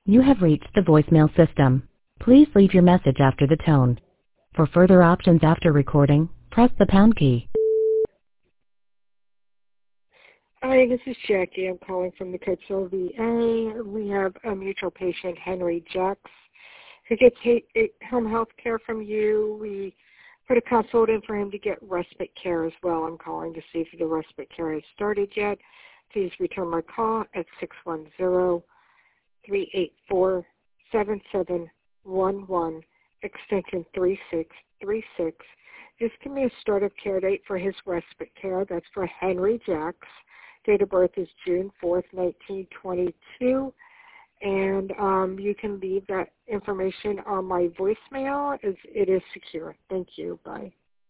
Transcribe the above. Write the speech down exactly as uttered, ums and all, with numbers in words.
You have reached the voicemail system. Please leave your message after the tone. For further options after recording, press the pound key. Hi, this is Jackie. I'm calling from the Coatesville V A. We have a mutual patient, Henry Jacks, who gets home health care from you. We put a consult in for him to get respite care as well. I'm calling to see if the respite care has started yet. Please return my call at six one zero, three eight four, seven seven one one, extension three six three six. Just give me a start of care date for his respite care. That's for Henry Jacks. Date of birth is June fourth, nineteen twenty-two. And um, you can leave that information on my voicemail as it is secure. Thank you. Bye.